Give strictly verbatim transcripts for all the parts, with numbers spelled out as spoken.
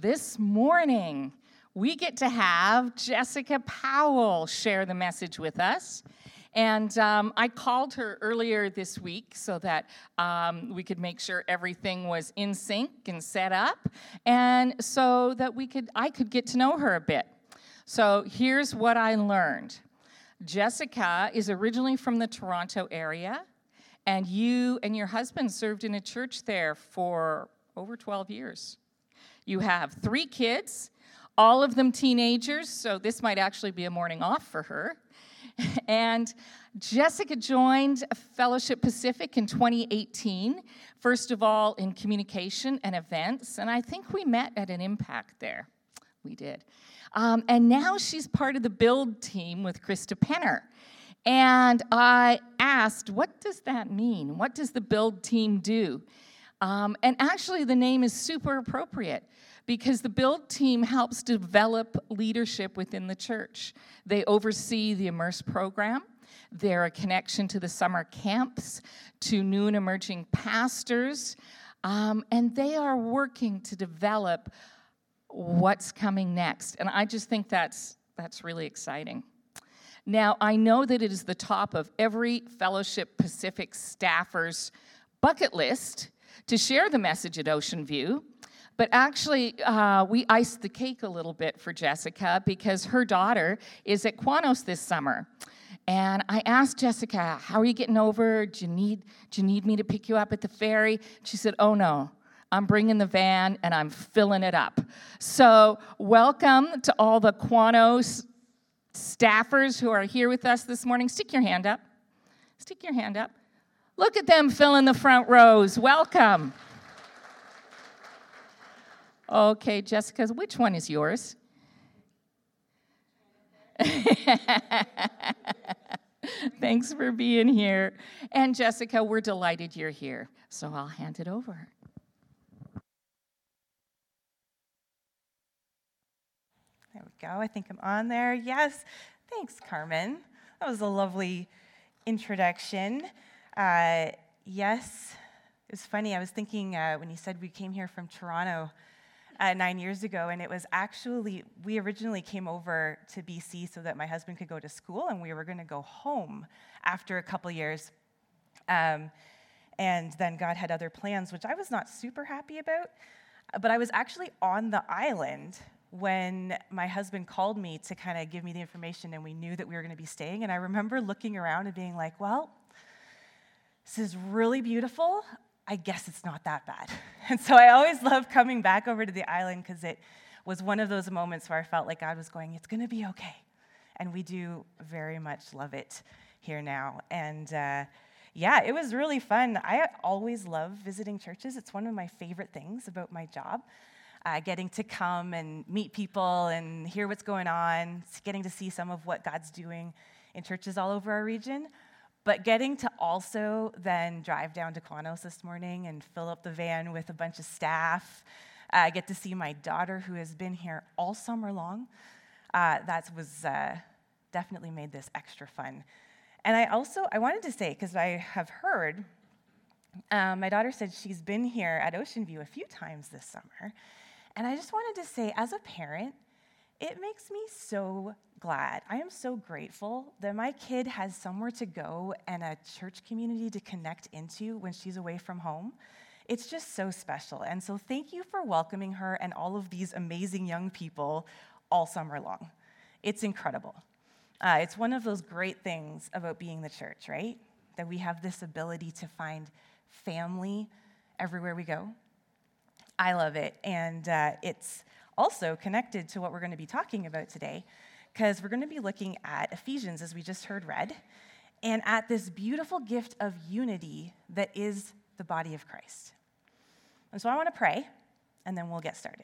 This morning, we get to have Jessica Powell share the message with us. And um, I called her earlier this week so that um, we could make sure everything was in sync and set up, and so that we could I could get to know her a bit. So here's what I learned. Jessica is originally from the Toronto area, and you and your husband served in a church there for over twelve years. You have three kids, all of them teenagers, so this might actually be a morning off for her. And Jessica joined Fellowship Pacific in twenty eighteen, first of all in communication and events, and I think we met at an Impact there. We did. Um, and now she's part of the Build team with Krista Penner. And I asked, what does that mean? What does the Build team do? Um, and actually, the name is super appropriate because the Build team helps develop leadership within the church. They oversee the Immerse program. They're a connection to the summer camps, to new and emerging pastors, um, and they are working to develop what's coming next. And I just think that's that's really exciting. Now, I know that it is the top of every Fellowship Pacific staffer's bucket list to share the message at Ocean View, but actually, uh, we iced the cake a little bit for Jessica because her daughter is at Quanos this summer. And I asked Jessica, how are you getting over? Do you need, do you need me to pick you up at the ferry? She said, oh no, I'm bringing the van and I'm filling it up. So welcome to all the Quanos staffers who are here with us this morning. Stick your hand up. Stick your hand up. Look at them filling the front rows. Welcome. Okay, Jessica, which one is yours? Thanks for being here. And Jessica, we're delighted you're here. So I'll hand it over. There we go. I think I'm on there. Yes. Thanks, Carmen. That was a lovely introduction. Uh, yes, it was funny. I was thinking uh, when you said we came here from Toronto uh, nine years ago, and it was actually, we originally came over to B C so that my husband could go to school, and we were going to go home after a couple years. Um, and then God had other plans, which I was not super happy about. But I was actually on the island when my husband called me to kind of give me the information, and we knew that we were going to be staying. And I remember looking around and being like, well, this is really beautiful. I guess it's not that bad. And so I always loved coming back over to the island because it was one of those moments where I felt like God was going, it's going to be okay. And we do very much love it here now. And uh, yeah, it was really fun. I always love visiting churches. It's one of my favorite things about my job. Uh, getting to come and meet people and hear what's going on, getting to see some of what God's doing in churches all over our region, but getting to also then drive down to Quanos this morning and fill up the van with a bunch of staff. I uh, get to see my daughter, who has been here all summer long. Uh, that was uh, definitely made this extra fun. And I also, I wanted to say, because I have heard, um, my daughter said she's been here at Ocean View a few times this summer. And I just wanted to say, as a parent, it makes me so glad. I am so grateful that my kid has somewhere to go and a church community to connect into when she's away from home. It's just so special. And so thank you for welcoming her and all of these amazing young people all summer long. It's incredible. Uh, it's one of those great things about being the church, right? That we have this ability to find family everywhere we go. I love it, and uh, it's also connected to what we're going to be talking about today, because we're going to be looking at Ephesians, as we just heard read, and at this beautiful gift of unity that is the body of Christ. And so I want to pray, and then we'll get started.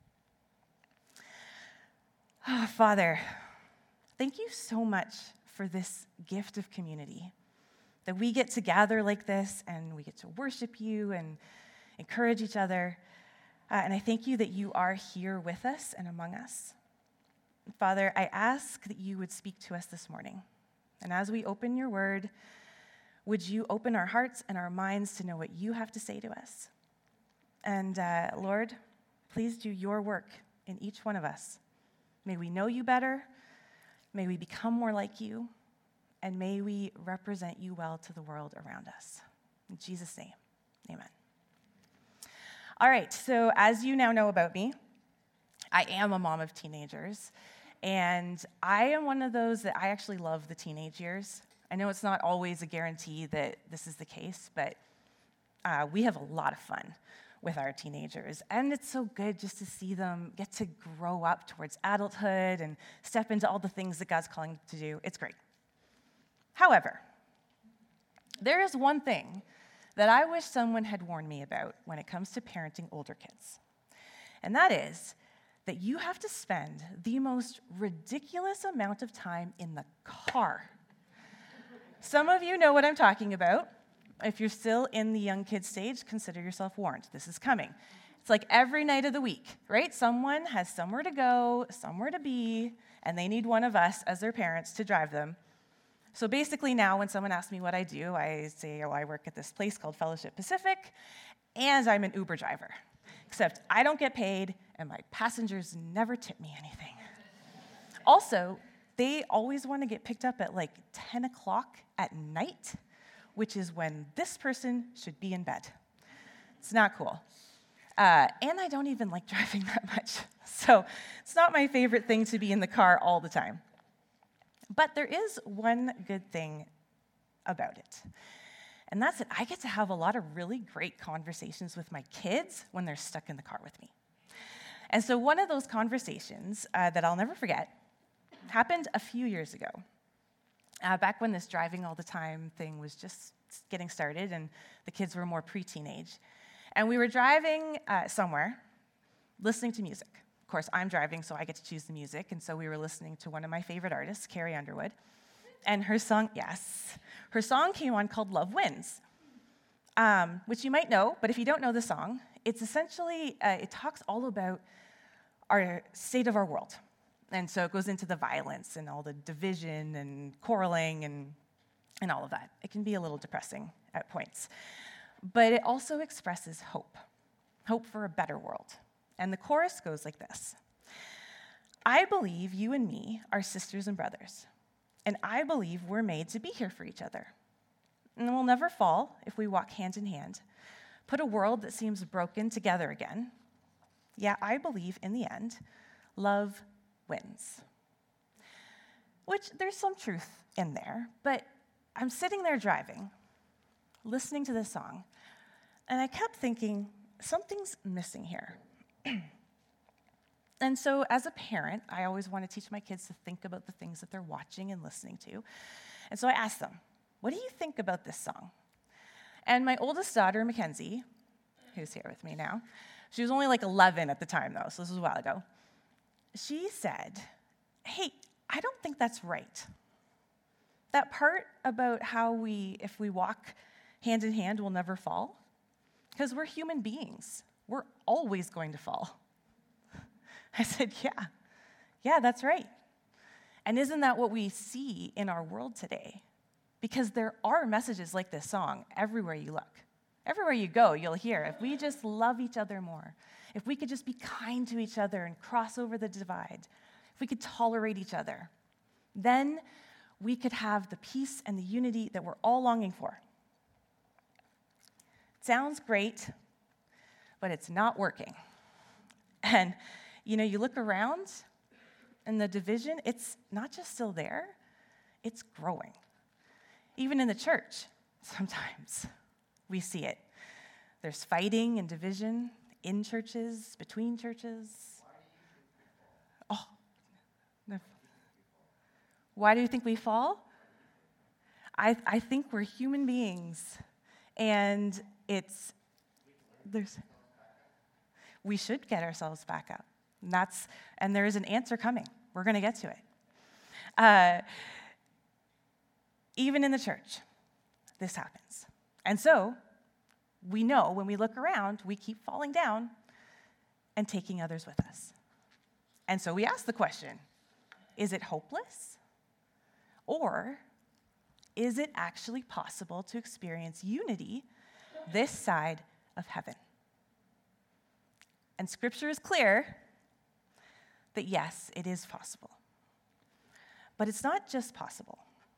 Oh, Father, thank you so much for this gift of community, that we get to gather like this, and we get to worship you and encourage each other. Uh, and I thank you that you are here with us and among us. Father, I ask that you would speak to us this morning. And as we open your word, would you open our hearts and our minds to know what you have to say to us? And uh, Lord, please do your work in each one of us. May we know you better, may we become more like you, and may we represent you well to the world around us. In Jesus' name, amen. All right, so as you now know about me, I am a mom of teenagers, and I am one of those that I actually love the teenage years. I know it's not always a guarantee that this is the case, but uh, we have a lot of fun with our teenagers, and it's so good just to see them get to grow up towards adulthood and step into all the things that God's calling them to do. It's great. However, there is one thing that I wish someone had warned me about when it comes to parenting older kids, and that is that you have to spend the most ridiculous amount of time in the car. Some of you know what I'm talking about. If you're still in the young kid stage, consider yourself warned. This is coming. It's like every night of the week, right? Someone has somewhere to go, somewhere to be, and they need one of us as their parents to drive them. So basically now when someone asks me what I do, I say, oh, I work at this place called Fellowship Pacific, and I'm an Uber driver. Except I don't get paid, and my passengers never tip me anything. Also, they always want to get picked up at like ten o'clock at night, which is when this person should be in bed. It's not cool. Uh, and I don't even like driving that much. So it's not my favorite thing to be in the car all the time. But there is one good thing about it. And that's that I get to have a lot of really great conversations with my kids when they're stuck in the car with me. And so one of those conversations uh, that I'll never forget happened a few years ago. Uh, back when this driving all the time thing was just getting started and the kids were more pre-teenage. And we were driving uh, somewhere, listening to music. Of course, I'm driving, so I get to choose the music. And so we were listening to one of my favorite artists, Carrie Underwood. And her song, yes, her song came on called Love Wins, um, which you might know, but if you don't know the song, it's essentially, uh, it talks all about our state of our world. And so it goes into the violence and all the division and quarreling and, and all of that. It can be a little depressing at points. But it also expresses hope, hope for a better world. And the chorus goes like this. I believe you and me are sisters and brothers, and I believe we're made to be here for each other. And we'll never fall if we walk hand in hand, put a world that seems broken together again. Yeah, I believe in the end, love wins. Which there's some truth in there, but I'm sitting there driving, listening to this song, and I kept thinking, something's missing here. And so as a parent, I always want to teach my kids to think about the things that they're watching and listening to. And so I asked them, what do you think about this song? And my oldest daughter, Mackenzie, who's here with me now, she was only like eleven at the time, though, so this was a while ago. She said, hey, I don't think that's right. That part about how we, if we walk hand in hand, we'll never fall, because we're human beings. We're always going to fall. I said, yeah, yeah, that's right. And isn't that what we see in our world today? Because there are messages like this song everywhere you look. Everywhere you go, you'll hear, if we just love each other more, if we could just be kind to each other and cross over the divide, if we could tolerate each other, then we could have the peace and the unity that we're all longing for. It sounds great, but it's not working. And, you know, you look around, and the division, it's not just still there, it's growing. Even in the church, sometimes we see it. There's fighting and division in churches, between churches. Oh, no. Why do you think we fall? I, I think we're human beings, and it's, there's, we should get ourselves back up. And that's, and there is an answer coming. We're going to get to it. Uh, even in the church, this happens. And so, we know when we look around, we keep falling down and taking others with us. And so we ask the question, is it hopeless? Or is it actually possible to experience unity this side of heaven? And Scripture is clear that yes, it is possible. But it's not just possible.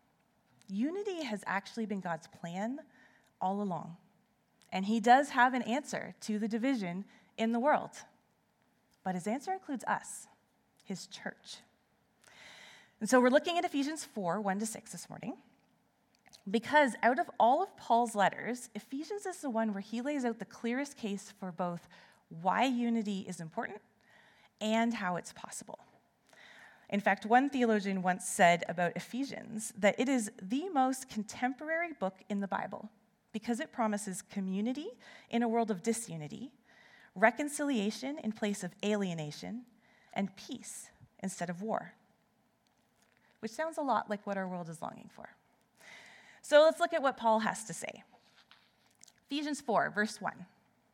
Unity has actually been God's plan all along. And he does have an answer to the division in the world. But his answer includes us, his church. And so we're looking at Ephesians four, one to six this morning. Because out of all of Paul's letters, Ephesians is the one where he lays out the clearest case for both why unity is important and how it's possible. In fact, one theologian once said about Ephesians that it is the most contemporary book in the Bible because it promises community in a world of disunity, reconciliation in place of alienation, and peace instead of war, which sounds a lot like what our world is longing for. So let's look at what Paul has to say. Ephesians four, verse one.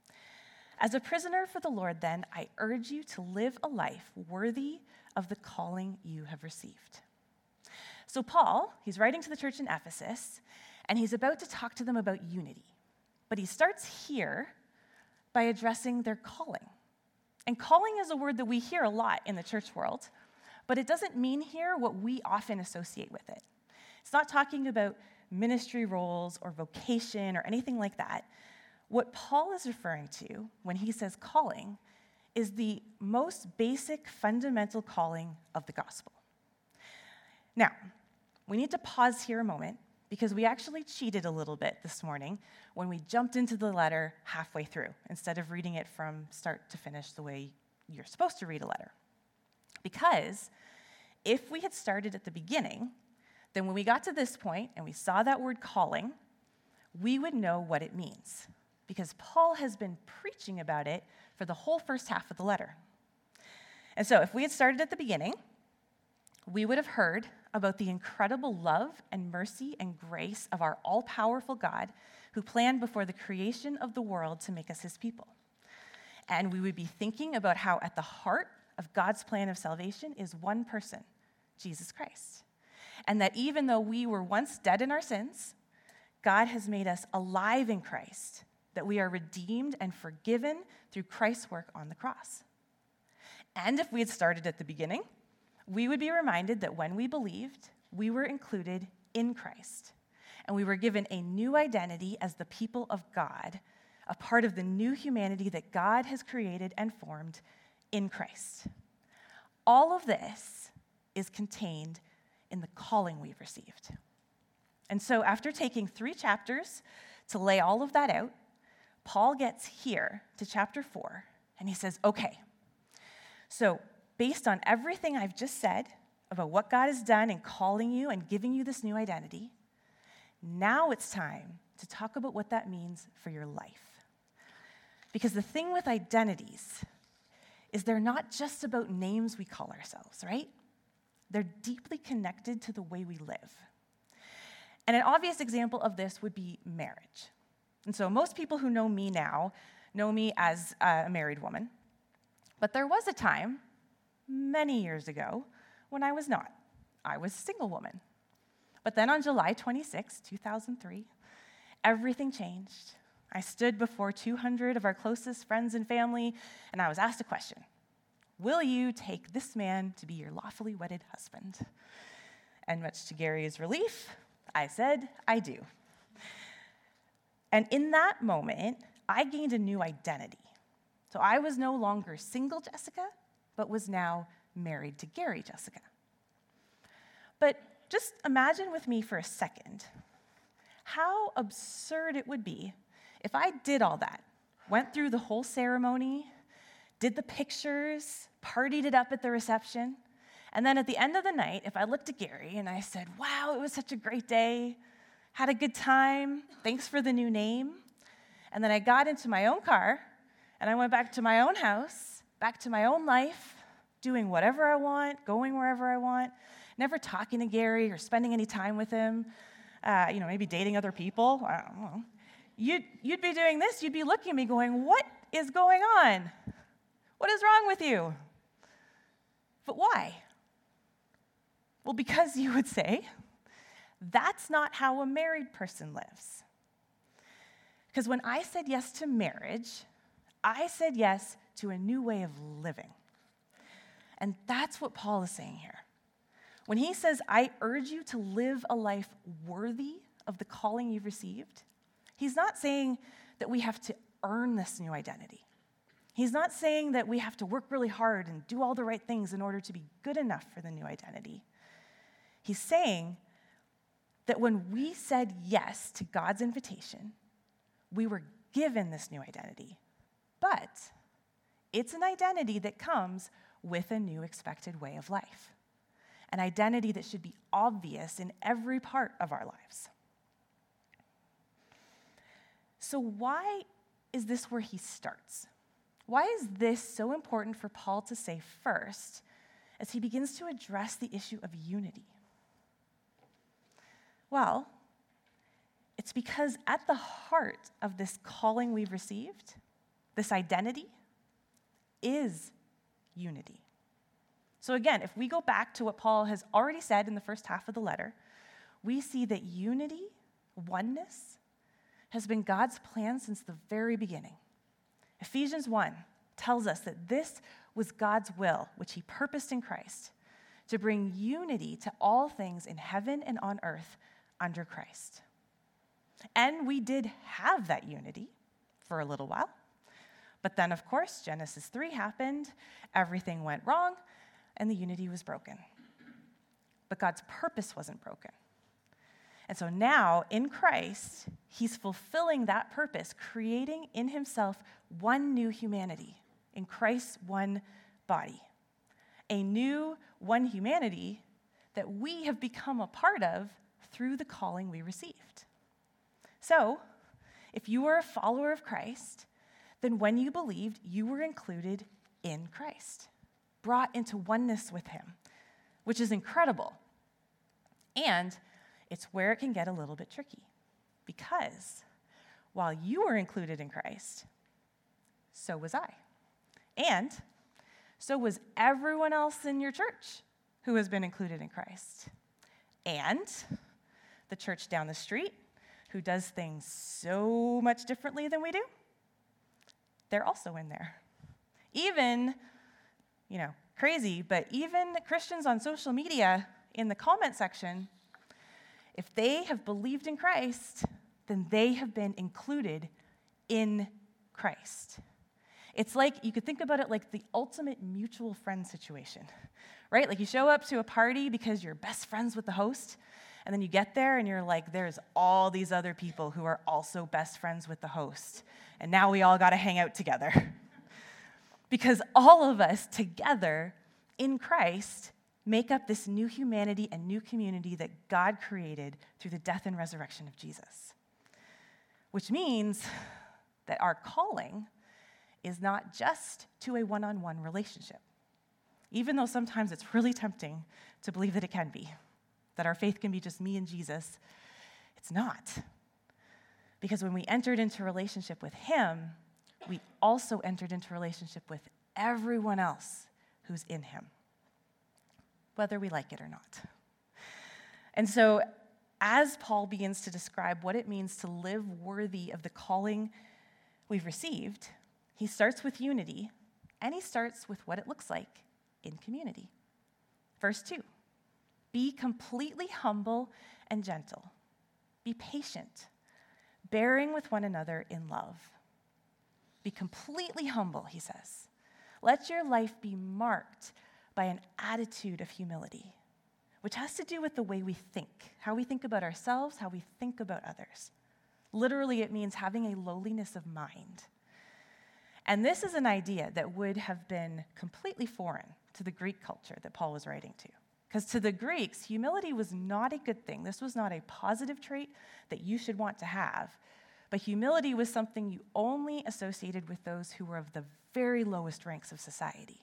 As a prisoner for the Lord, then, I urge you to live a life worthy of the calling you have received. So Paul, he's writing to the church in Ephesus, and he's about to talk to them about unity. But he starts here by addressing their calling. And calling is a word that we hear a lot in the church world, but it doesn't mean here what we often associate with it. It's not talking about ministry roles or vocation or anything like that. What Paul is referring to when he says calling is the most basic fundamental calling of the gospel. Now, we need to pause here a moment because we actually cheated a little bit this morning when we jumped into the letter halfway through instead of reading it from start to finish the way you're supposed to read a letter. Because if we had started at the beginning, then when we got to this point and we saw that word calling, we would know what it means, because Paul has been preaching about it for the whole first half of the letter. And so if we had started at the beginning, we would have heard about the incredible love and mercy and grace of our all-powerful God who planned before the creation of the world to make us his people. And we would be thinking about how at the heart of God's plan of salvation is one person, Jesus Christ. And that even though we were once dead in our sins, God has made us alive in Christ, that we are redeemed and forgiven through Christ's work on the cross. And if we had started at the beginning, we would be reminded that when we believed, we were included in Christ, and we were given a new identity as the people of God, a part of the new humanity that God has created and formed in Christ. All of this is contained in the calling we've received. And so after taking three chapters to lay all of that out, Paul gets here to chapter four, and he says, okay, so based on everything I've just said about what God has done in calling you and giving you this new identity, now it's time to talk about what that means for your life. Because the thing with identities is they're not just about names we call ourselves, right? They're deeply connected to the way we live. And an obvious example of this would be marriage. And so most people who know me now know me as a married woman. But there was a time, many years ago, when I was not. I was a single woman. But then on July twenty-sixth, two thousand three, everything changed. I stood before two hundred of our closest friends and family, and I was asked a question. Will you take this man to be your lawfully wedded husband? And much to Gary's relief, I said, I do. And in that moment, I gained a new identity. So I was no longer single Jessica, but was now married to Gary Jessica. But just imagine with me for a second how absurd it would be if I did all that, went through the whole ceremony, did the pictures, partied it up at the reception, and then at the end of the night, if I looked at Gary and I said, wow, it was such a great day, had a good time, thanks for the new name, and then I got into my own car, and I went back to my own house, back to my own life, doing whatever I want, going wherever I want, never talking to Gary or spending any time with him, uh, you know, maybe dating other people, I don't know. You'd, you'd be doing this, you'd be looking at me going, what is going on? What is wrong with you? But why? Well, because you would say, that's not how a married person lives. Because when I said yes to marriage, I said yes to a new way of living. And that's what Paul is saying here. When he says, I urge you to live a life worthy of the calling you've received, he's not saying that we have to earn this new identity. He's not saying that we have to work really hard and do all the right things in order to be good enough for the new identity. He's saying that when we said yes to God's invitation, we were given this new identity. But it's an identity that comes with a new expected way of life, an identity that should be obvious in every part of our lives. So why is this where he starts? Why is this so important for Paul to say first as he begins to address the issue of unity? Well, it's because at the heart of this calling we've received, this identity, is unity. So again, if we go back to what Paul has already said in the first half of the letter, we see that unity, oneness, has been God's plan since the very beginning. Ephesians one tells us that this was God's will, which he purposed in Christ, to bring unity to all things in heaven and on earth under Christ. And we did have that unity for a little while. But then, of course, Genesis three happened, everything went wrong, and the unity was broken. But God's purpose wasn't broken. And so now, in Christ, he's fulfilling that purpose, creating in himself one new humanity, in Christ's one body. A new one humanity that we have become a part of through the calling we received. So, if you are a follower of Christ, then when you believed, you were included in Christ, brought into oneness with him, which is incredible. And it's where it can get a little bit tricky, because while you were included in Christ, so was I. And so was everyone else in your church who has been included in Christ. And the church down the street, who does things so much differently than we do, they're also in there. Even, you know, crazy, but even Christians on social media in the comment section, if they have believed in Christ, then they have been included in Christ. It's like, you could think about it like the ultimate mutual friend situation, right? Like you show up to a party because you're best friends with the host, and then you get there and you're like, there's all these other people who are also best friends with the host, and now we all got to hang out together. Because all of us together in Christ make up this new humanity and new community that God created through the death and resurrection of Jesus. Which means that our calling is not just to a one-on-one relationship, even though sometimes it's really tempting to believe that it can be, that our faith can be just me and Jesus. It's not. Because when we entered into relationship with him, we also entered into relationship with everyone else who's in him, whether we like it or not. And so, as Paul begins to describe what it means to live worthy of the calling we've received, he starts with unity, and he starts with what it looks like in community. Verse two, be completely humble and gentle. Be patient, bearing with one another in love. Be completely humble, he says. Let your life be marked by an attitude of humility, which has to do with the way we think, how we think about ourselves, how we think about others. Literally, it means having a lowliness of mind. And this is an idea that would have been completely foreign to the Greek culture that Paul was writing to. Because to the Greeks, humility was not a good thing. This was not a positive trait that you should want to have. But humility was something you only associated with those who were of the very lowest ranks of society.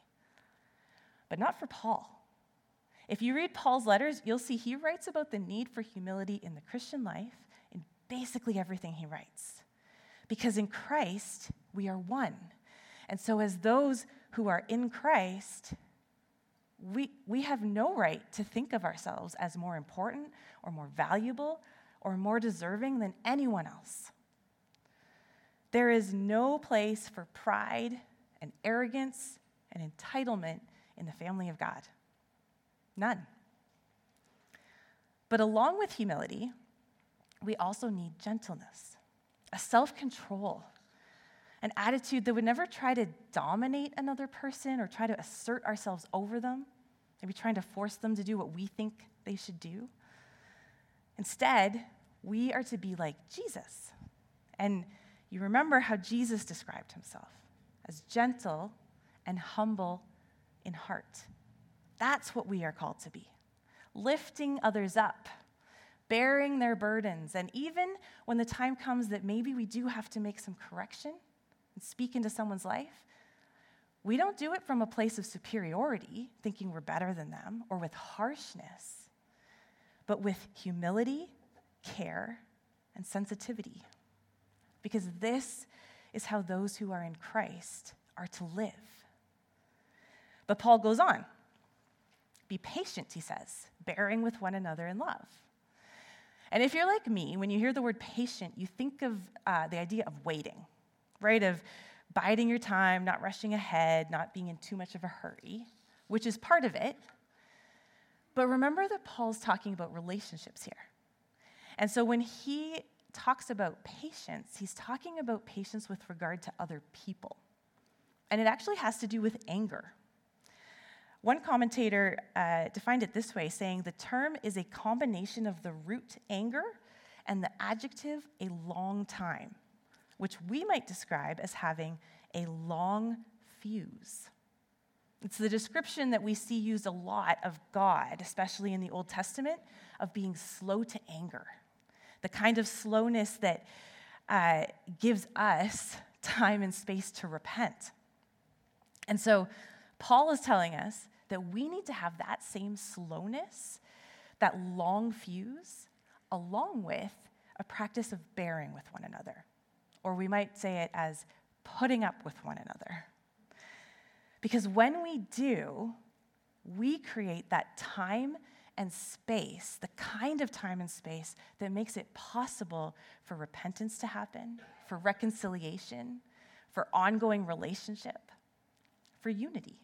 But not for Paul. If you read Paul's letters, you'll see he writes about the need for humility in the Christian life in basically everything he writes. Because in Christ, we are one. And so as those who are in Christ, we, we have no right to think of ourselves as more important or more valuable or more deserving than anyone else. There is no place for pride and arrogance and entitlement in the family of God. None. But along with humility, we also need gentleness, a self-control, an attitude that would never try to dominate another person or try to assert ourselves over them, maybe trying to force them to do what we think they should do. Instead, we are to be like Jesus. And you remember how Jesus described himself as gentle and humble in heart. That's what we are called to be, lifting others up, bearing their burdens, and even when the time comes that maybe we do have to make some correction and speak into someone's life, we don't do it from a place of superiority, thinking we're better than them, or with harshness, but with humility, care, and sensitivity. Because this is how those who are in Christ are to live. But Paul goes on. Be patient, he says, bearing with one another in love. And if you're like me, when you hear the word patient, you think of uh, the idea of waiting, right? Of biding your time, not rushing ahead, not being in too much of a hurry, which is part of it. But remember that Paul's talking about relationships here. And so when he talks about patience, he's talking about patience with regard to other people. And it actually has to do with anger. One commentator uh, defined it this way, saying the term is a combination of the root anger and the adjective a long time, which we might describe as having a long fuse. It's the description that we see used a lot of God, especially in the Old Testament, of being slow to anger, the kind of slowness that uh, gives us time and space to repent. And so Paul is telling us that we need to have that same slowness, that long fuse, along with a practice of bearing with one another. Or we might say it as putting up with one another. Because when we do, we create that time and space, the kind of time and space that makes it possible for repentance to happen, for reconciliation, for ongoing relationship, for unity.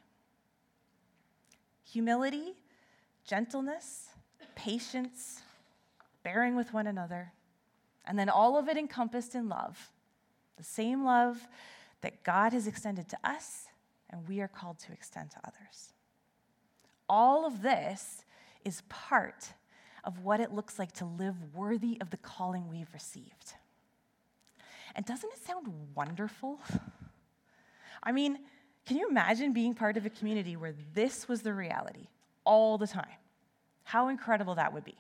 Humility, gentleness, patience, bearing with one another, and then all of it encompassed in love, the same love that God has extended to us and we are called to extend to others. All of this is part of what it looks like to live worthy of the calling we've received. And doesn't it sound wonderful? I mean, can you imagine being part of a community where this was the reality all the time? How incredible that would be.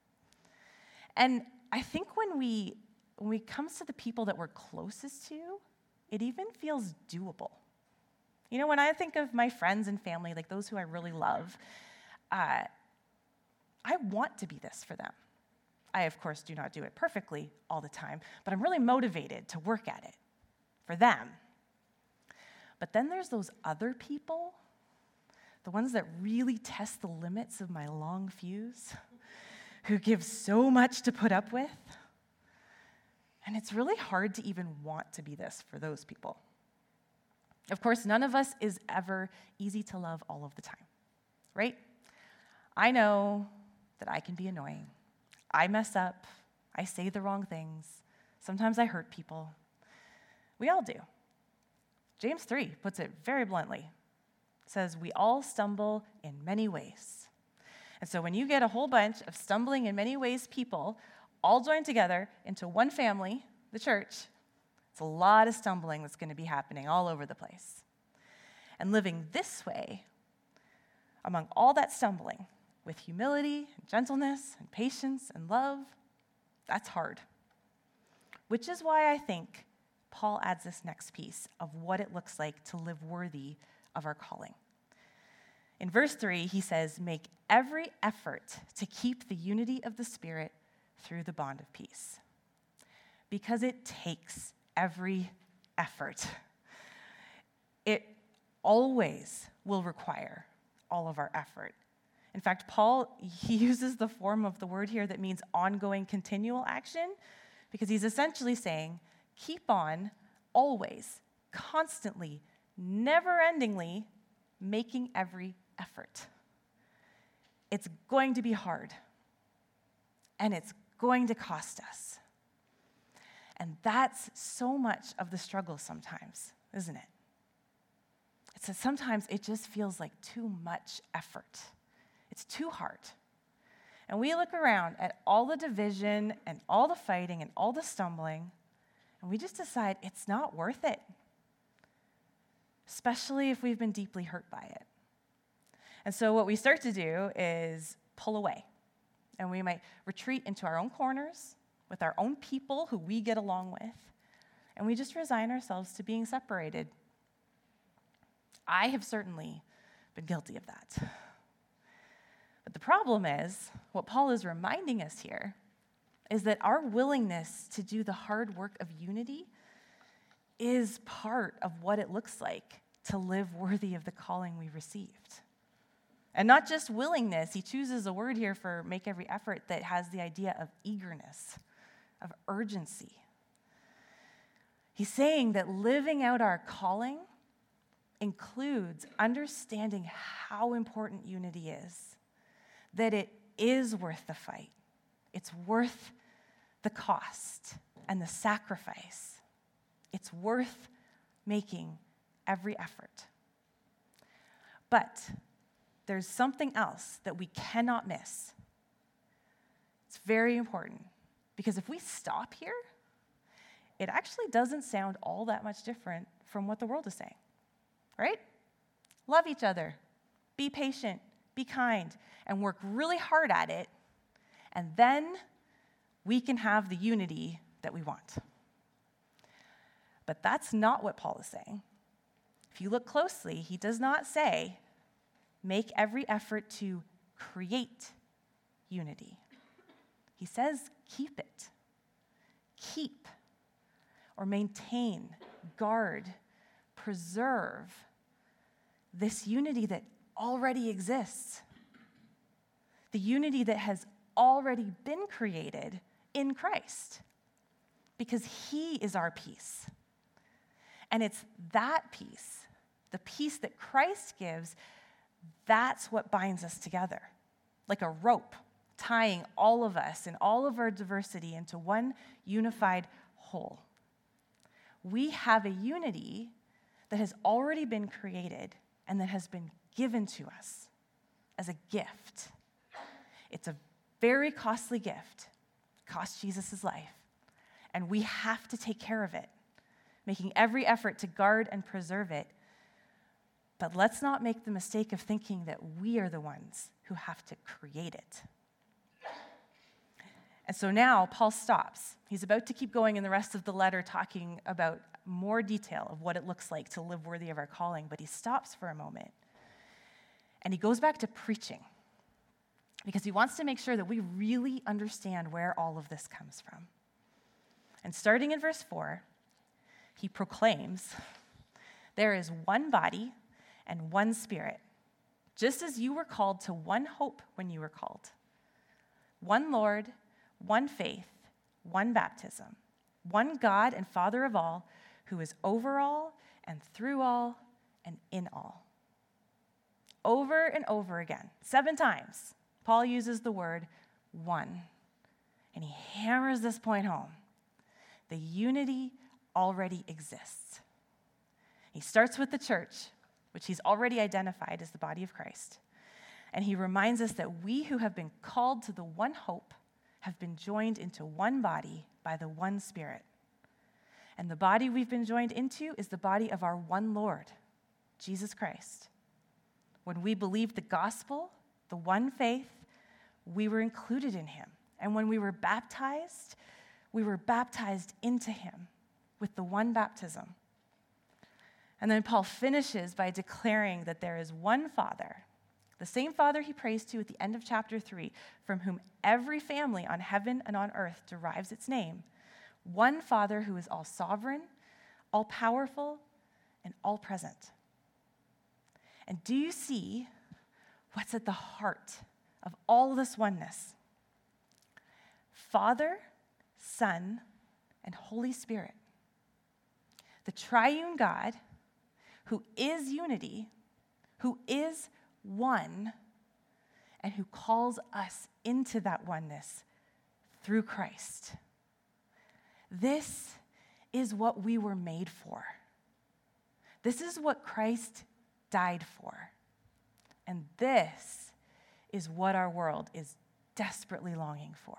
And I think when we when it comes to the people that we're closest to, it even feels doable. You know, when I think of my friends and family, like those who I really love, uh, I want to be this for them. I, of course, do not do it perfectly all the time, but I'm really motivated to work at it for them. But then there's those other people, the ones that really test the limits of my long fuse, who give so much to put up with. And it's really hard to even want to be this for those people. Of course, none of us is ever easy to love all of the time, right? I know that I can be annoying. I mess up. I say the wrong things. Sometimes I hurt people. We all do. James three puts it very bluntly. It says, we all stumble in many ways. And so when you get a whole bunch of stumbling in many ways people all joined together into one family, the church, it's a lot of stumbling that's going to be happening all over the place. And living this way, among all that stumbling, with humility and gentleness and patience and love, that's hard. Which is why I think Paul adds this next piece of what it looks like to live worthy of our calling. In verse three, he says, make every effort to keep the unity of the Spirit through the bond of peace. Because it takes every effort. It always will require all of our effort. In fact, Paul, he uses the form of the word here that means ongoing, continual action, because he's essentially saying, keep on always, constantly, never-endingly making every effort. It's going to be hard, and it's going to cost us. And that's so much of the struggle sometimes, isn't it? It's that sometimes it just feels like too much effort. It's too hard. And we look around at all the division and all the fighting and all the stumbling, and we just decide it's not worth it, especially if we've been deeply hurt by it. And so what we start to do is pull away, and we might retreat into our own corners with our own people who we get along with, and we just resign ourselves to being separated. I have certainly been guilty of that. But the problem is, what Paul is reminding us here is that our willingness to do the hard work of unity is part of what it looks like to live worthy of the calling we received. And not just willingness, he chooses a word here for make every effort that has the idea of eagerness, of urgency. He's saying that living out our calling includes understanding how important unity is, that it is worth the fight, it's worth the cost and the sacrifice, it's worth making every effort. But there's something else that we cannot miss. It's very important, because if we stop here, it actually doesn't sound all that much different from what the world is saying, right? Love each other, be patient, be kind, and work really hard at it, and then we can have the unity that we want. But that's not what Paul is saying. If you look closely, he does not say, make every effort to create unity. He says, keep it. Keep or maintain, guard, preserve this unity that already exists. The unity that has already been created in Christ, because he is our peace. And it's that peace, the peace that Christ gives, that's what binds us together, like a rope tying all of us and all of our diversity into one unified whole. We have a unity that has already been created and that has been given to us as a gift. It's a very costly gift. It cost Jesus his life. And we have to take care of it, making every effort to guard and preserve it. But let's not make the mistake of thinking that we are the ones who have to create it. And so now Paul stops. He's about to keep going in the rest of the letter, talking about more detail of what it looks like to live worthy of our calling, but he stops for a moment. And he goes back to preaching, because he wants to make sure that we really understand where all of this comes from. And starting in verse four, he proclaims, there is one body and one Spirit, just as you were called to one hope when you were called. One Lord, one faith, one baptism, one God and Father of all, who is over all and through all and in all. Over and over again, seven times, Paul uses the word one, and he hammers this point home. The unity already exists. He starts with the church, which he's already identified as the body of Christ. And he reminds us that we who have been called to the one hope have been joined into one body by the one Spirit. And the body we've been joined into is the body of our one Lord, Jesus Christ. When we believed the gospel, the one faith, we were included in him. And when we were baptized, we were baptized into him with the one baptism. And then Paul finishes by declaring that there is one Father, the same Father he prays to at the end of chapter three, from whom every family on heaven and on earth derives its name. One Father who is all sovereign, all powerful, and all present. And do you see what's at the heart of all this oneness? Father, Son, and Holy Spirit. the triune God, who is unity, who is one, and who calls us into that oneness through Christ. This is what we were made for. This is what Christ died for. And this is what our world is desperately longing for.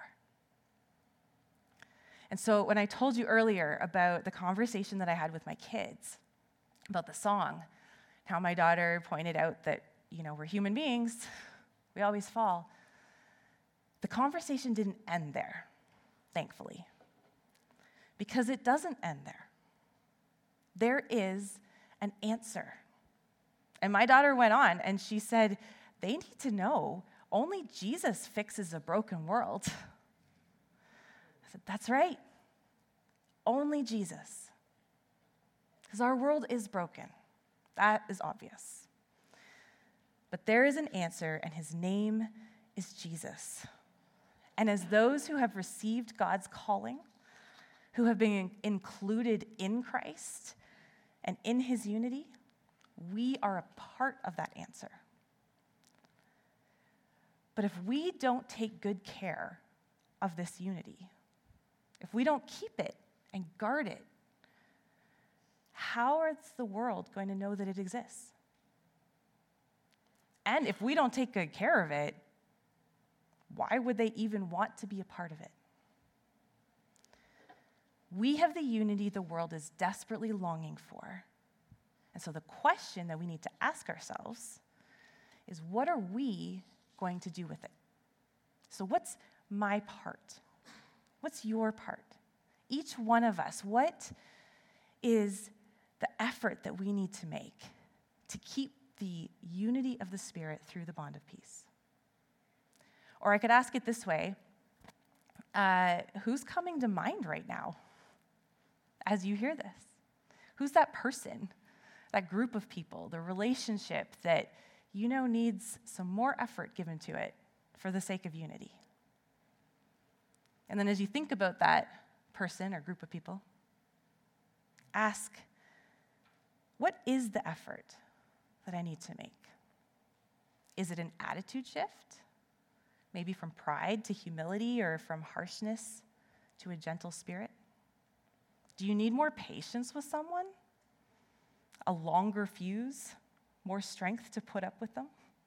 And so when I told you earlier about the conversation that I had with my kids about the song, how my daughter pointed out that, you know, we're human beings, we always fall. The conversation didn't end there, thankfully, because it doesn't end there. There is an answer. And my daughter went on and she said, they need to know only Jesus fixes a broken world. I said, that's right. Only Jesus. Because our world is broken. That is obvious. But there is an answer, and his name is Jesus. And as those who have received God's calling, who have been included in Christ and in his unity, we are a part of that answer. But if we don't take good care of this unity, if we don't keep it and guard it, how is the world going to know that it exists? And if we don't take good care of it, why would they even want to be a part of it? We have the unity the world is desperately longing for. And so the question that we need to ask ourselves is, what are we going to do with it? So what's my part? What's your part? Each one of us, what is the effort that we need to make to keep the unity of the Spirit through the bond of peace? Or I could ask it this way, uh, who's coming to mind right now as you hear this? Who's that person, that group of people, the relationship that you know needs some more effort given to it for the sake of unity? And then as you think about that person or group of people, ask, what is the effort that I need to make? Is it an attitude shift? Maybe from pride to humility, or from harshness to a gentle spirit? Do you need more patience with someone? A longer fuse? More strength to put up with them?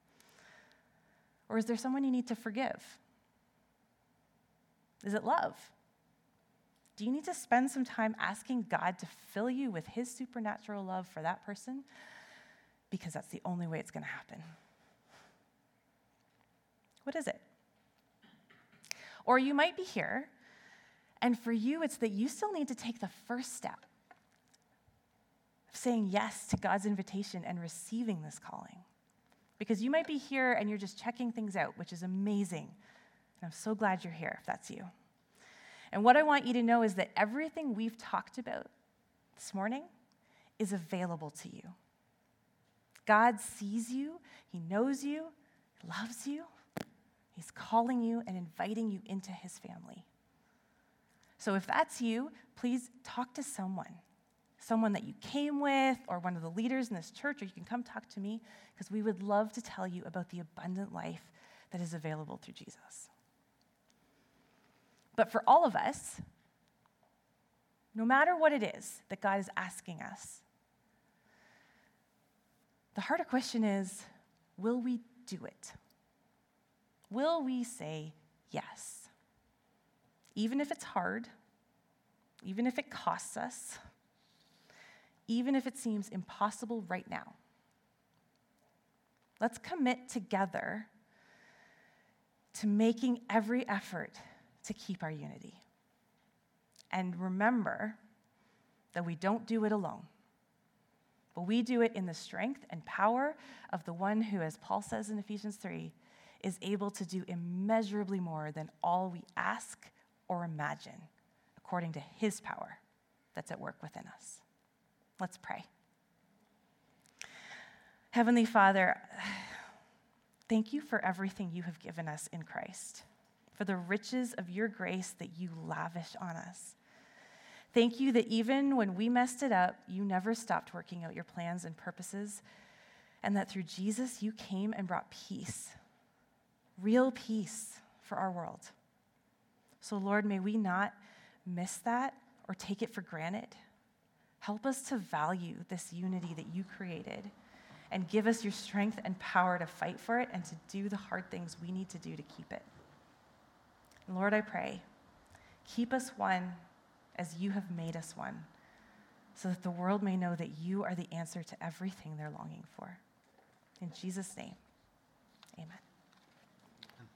Or is there someone you need to forgive? Is it love? Do you need to spend some time asking God to fill you with his supernatural love for that person? Because that's the only way it's going to happen. What is it? Or you might be here, and for you, it's that you still need to take the first step of saying yes to God's invitation and receiving this calling. Because you might be here and you're just checking things out, which is amazing. And I'm so glad you're here if that's you. And what I want you to know is that everything we've talked about this morning is available to you. God sees you, he knows you, he loves you. He's calling you and inviting you into his family. So if that's you, please talk to someone, someone that you came with, or one of the leaders in this church, or you can come talk to me, because we would love to tell you about the abundant life that is available through Jesus. But for all of us, no matter what it is that God is asking us, the harder question is, will we do it? Will we say yes? Even if it's hard, even if it costs us, even if it seems impossible right now. Let's commit together to making every effort to keep our unity. And remember that we don't do it alone, but we do it in the strength and power of the one who, as Paul says in Ephesians three, is able to do immeasurably more than all we ask or imagine, according to his power that's at work within us. Let's pray. Heavenly Father, thank you for everything you have given us in Christ, for the riches of your grace that you lavish on us. Thank you that even when we messed it up, you never stopped working out your plans and purposes, and that through Jesus, you came and brought peace, real peace for our world. So Lord, may we not miss that or take it for granted. Help us to value this unity that you created, and give us your strength and power to fight for it and to do the hard things we need to do to keep it. And Lord, I pray, keep us one as you have made us one, so that the world may know that you are the answer to everything they're longing for. In Jesus' name, amen.